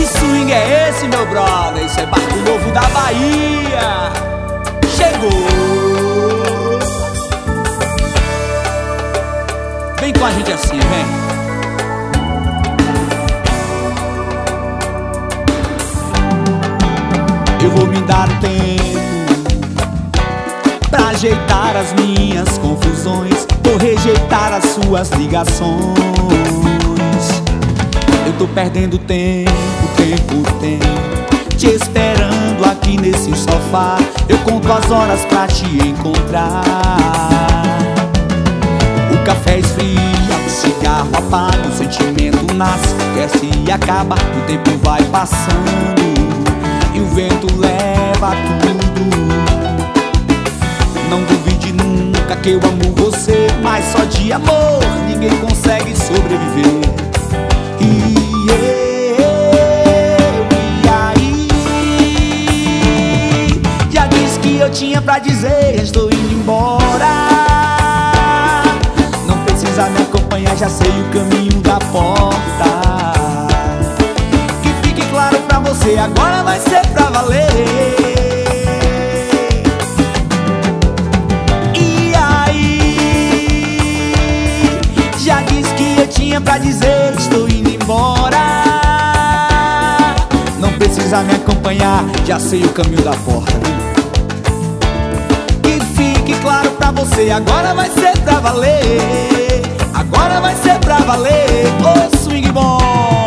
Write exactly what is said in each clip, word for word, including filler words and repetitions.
swing é esse, meu brother? Isso é Barco Novo da Bahia. Chegou. Vem com a gente assim, vem. Eu vou me dar um tempo pra ajeitar as minhas confusões. Vou rejeitar as suas ligações. Eu tô perdendo tempo, tempo, tempo, te esperando aqui nesse sofá. Eu conto as horas pra te encontrar. O café esfria, o cigarro apaga, o sentimento nasce, cresce e acaba. O tempo vai passando e o vento leva tudo. Não duvide nunca que eu amo você, mas só de amor ninguém consegue sobreviver. E eu, e aí? Já disse que eu tinha pra dizer, já estou indo embora. Não precisa me acompanhar, já sei o caminho da porta. Que fique claro pra você, agora vai ser pra valer. E aí? Já disse que eu tinha pra dizer, estou indo embora. Não precisa me acompanhar, já sei o caminho da porta. Que fique claro pra você, agora vai ser pra valer. Agora vai ser pra valer. Ô swing bom.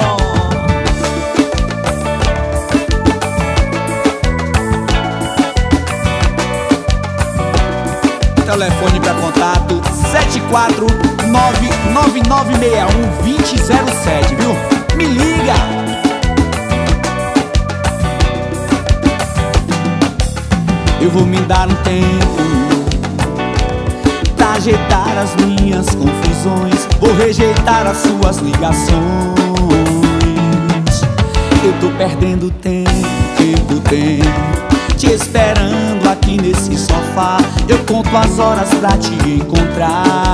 Telefone para contato sete quatro nove nove nove seis um dois zero zero sete, viu? Me liga! Eu vou me dar um tempo pra ajeitar as minhas confusões. Vou rejeitar as suas ligações. Eu tô perdendo tempo, tempo, tempo, te esperando aqui nesse sofá. Eu conto as horas pra te encontrar.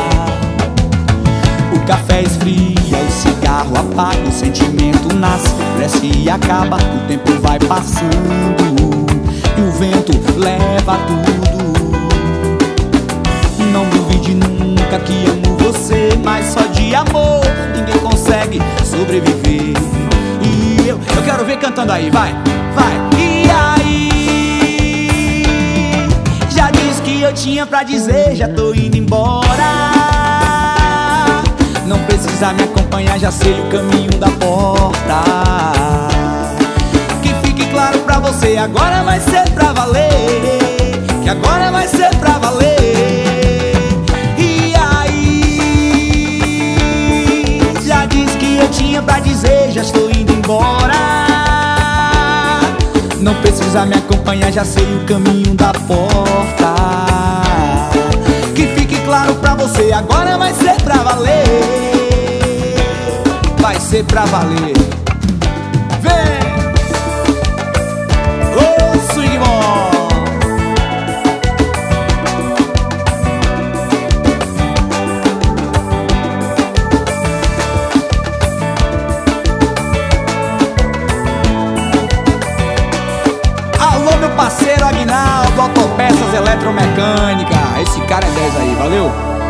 O café esfria, o cigarro apaga, o sentimento nasce, cresce e acaba. O tempo vai passando e o vento leva tudo. Não duvide nunca que amo você, mas só de amor ninguém consegue sobreviver. E eu, eu quero ver cantando aí, vai, vai. E aí? Já disse que eu tinha pra dizer, já tô indo embora. Não precisa me acompanhar, já sei o caminho da porta. Que fique claro pra você, agora vai ser pra valer. Que agora vai ser pra valer. E aí? Já disse que eu tinha pra dizer, já estou indo embora. Não precisa me acompanhar, já sei o caminho da porta. Que fique claro pra você, agora vai ser pra valer. Vai ser pra valer. Vem! Ô, swing bom! Alô, meu parceiro Aguinaldo, Autopeças Eletromecânica. Esse cara é dez aí, valeu?